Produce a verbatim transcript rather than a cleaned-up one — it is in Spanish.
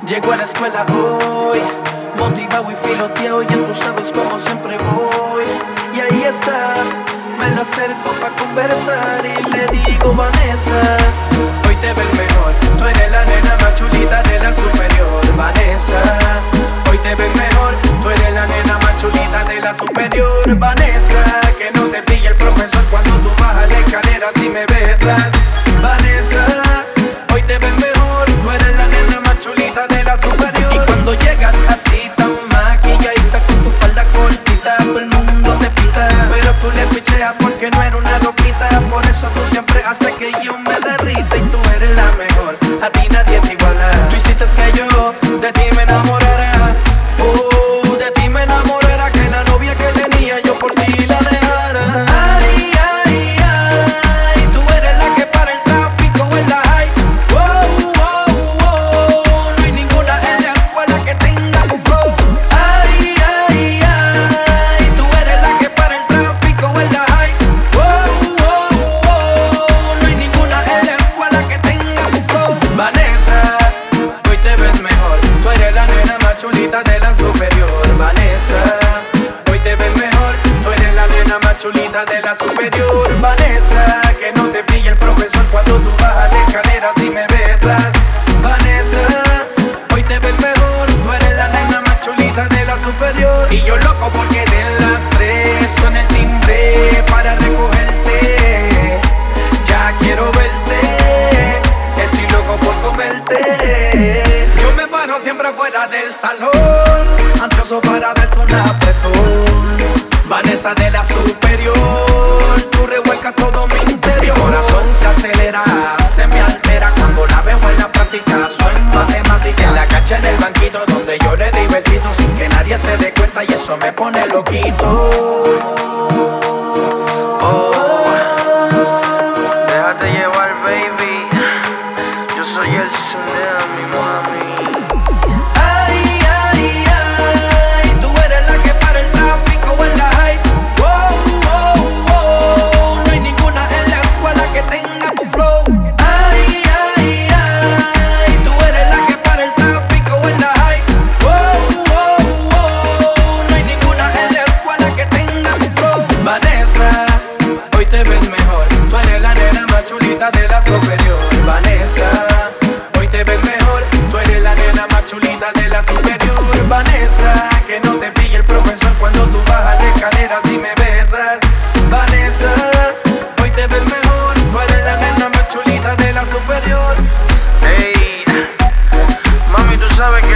Llego a la escuela hoy, motivado y filoteado, ya tú sabes cómo siempre voy. Y ahí está, me lo acerco pa' conversar y le digo: Vanessa, hoy te ves mejor, tú eres la nena más chulita de la superior. Vanessa, hoy te ves mejor, tú eres la nena más chulita de la superior. Vanessa, que no te pille el profesor cuando tú bajas la escalera si me besas. Vanessa, hoy te ves mejor, tú eres la nena más chulita de la superior. Y cuando llegas así tan maquilladita con tu falda cortita, todo el mundo te pita, pero tú le picheas porque no eres una loquita. Por eso tú siempre haces que yo me derrita. Y tú eres la mejor, a ti nadie te iguala. Tú hiciste que yo de ti me enamorara. Oh, de ti me enamorara, que la novia que tenía yo por ti la dejara. Ay, ay, ay, tú eres la que para el tráfico en la high. Oh, oh, oh, no hay ninguna en la escuela que tenga tu flow. Ay, ay, ay, tú eres la que para el tráfico en la high. Oh, oh, oh, no hay ninguna en la escuela que tenga tu flow. Vanessa, hoy te ves mejor, tú eres la nena más chulita de la superior. Vanessa, hoy te ves mejor, tú eres la nena más chulita de la superior. Vanessa, que no te pille el profesor cuando tú bajas la escalera si me besas. Vanessa, hoy te ves mejor, tú eres la nena más chulita de la superior. Y yo loco porque de las tres suena el timbre para recogerte. Ya quiero verte, estoy loco por comerte. Yo me paro siempre fuera del salón, ansioso para darte un apretón. Vanessa de la superior, tú revuelcas todo mi interior. Mi corazón se acelera, se me altera cuando la veo en la práctica. Soy matemática, en la cacha en el banquito donde yo le di besitos sin que nadie se dé cuenta y eso me pone loquito. Oh, déjate llevar, baby. Yo soy el tsunami, mami. Ay, ay, ay, tú eres la que para el tráfico en la high. Oh, oh, oh, no hay ninguna en la escuela que tenga tu flow. Ay, ay, ay, tú eres la que para el tráfico en la high. Oh, oh, oh, no hay ninguna en la escuela que tenga tu flow. Vanessa, hoy te ves mejor, tú eres la nena más chulita de la superior. Vanessa, hoy te ves mejor, tú eres la nena más chulita de la superior. Vanessa, que no te pille el profesor cuando tú bajas la escalera si me besas. Vanessa, hoy te ves mejor, tú eres la nena más chulita de la superior. Hey, mami, tú sabes que